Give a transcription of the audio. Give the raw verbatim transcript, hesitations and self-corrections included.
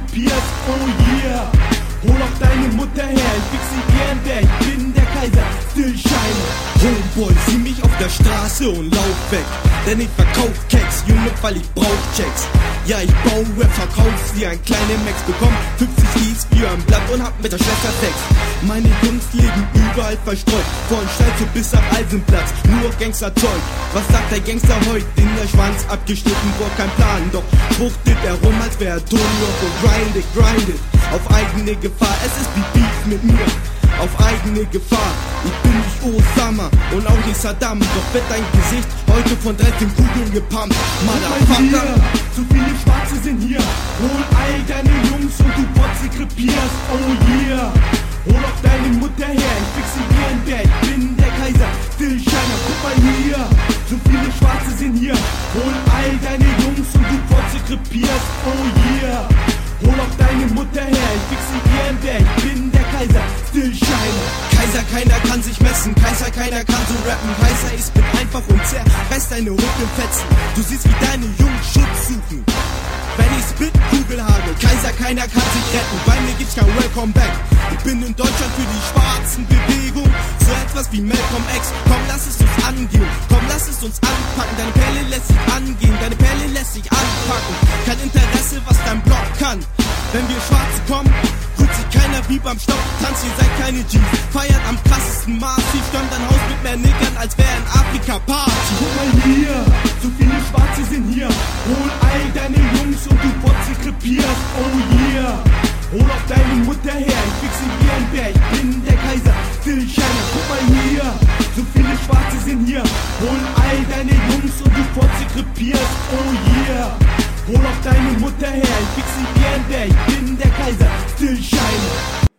krepierst, oh yeah. Hol auch deine Mutter her, ich fix sie gern wer, ich bin der Kaiser, still shine. Homeboy, sieh mich auf der Straße und lauf weg, denn ich verkauf Keks, Junge, weil ich brauch Checks. Ja, ich bau Rap, verkauf's wie ein kleiner Max, bekomm fünfzig Keys für ein Blatt und hab mit der Schwester Sex. Meine Jungs leben überall verstreut, von Stelze bis am Eisenplatz, nur Gangsterzeug. Was sagt der Gangster heut? In der Schwanz abgeschnitten, vor kein Plan, doch fruchtet er rum, als wär er Tony Hawk und grindet, grindet. Auf eigene Gefahr, es ist wie Beef mit mir, auf eigene Gefahr. Ich bin nicht Osama und auch nicht Saddam, doch wird dein Gesicht heute von dreizehn Kugeln gepumpt. Motherfucker, zu viele Schwarze sind hier, hol all deine Jungs und du Fotze krepierst, oh yeah. Hol auch deine Mutter her, ich fix sie wie ein Bär, ich bin der Kaiser, still shiner, guck mal hier. Zu viele Schwarze sind hier, hol all deine Jungs und du Fotze krepierst, oh yeah. Hol auch deine Mutter her, ich fix sie wie ein Bär, ich bin der Kaiser, still shiner. Kaiser, keiner kann sich messen, Kaiser, keiner kann so rappen. Kaiser, ich bin einfach und zerreiß deine Rücken fetzen. Du siehst, wie deine Jungs Schutz suchen, wenn ich spit, Kugelhagel. Kaiser, keiner kann sich retten, bei mir gibt's kein Welcome Back. Ich bin in Deutschland für die schwarzen Bewegung, so etwas wie Malcolm X. Komm, lass es uns angehen, komm, lass es uns anpacken. Deine Perle lässt sich angehen, deine Perle lässt sich anpacken. Kein Interesse, was dein Block kann. Wenn wir Schwarze kommen, rührt sich keiner wie beim Stopp. Tanzt, ihr seid keine G's, feiert am krassesten Maß. Sie stürmt dein Haus mit mehr Niggern, als wär in Afrika Party. Guck mal hier, zu viele Schwarze sind hier, hol all deine Jungs und du Fotze krepierst, oh yeah. Hol auch deine Mutter her, ich fix sie wie ein Bär, ich bin der Kaiser, still shiner. Guck mal hier, so viele Schwarze sind hier, hol all deine Jungs und du Fotze krepierst, oh yeah. Hol auch deine Mutter her, ich fix sie wie ein Bär, ich bin der Kaiser, still shiner.